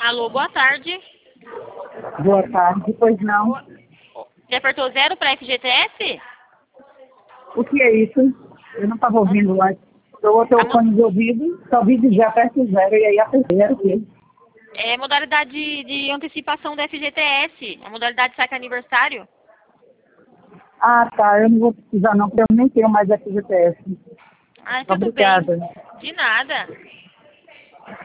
Alô, boa tarde. Boa tarde, pois não. Você apertou 0 para FGTS? O que é isso? Eu não estava ouvindo lá. Eu botei o fone de ouvido, só vi dizer aperte 0 e aí apertei 0 o quê? É modalidade de antecipação do FGTS. A modalidade saque aniversário. Ah, tá, eu não vou precisar não, porque eu nem tenho mais FGTS. Ah, tudo Obrigada. bem. De nada.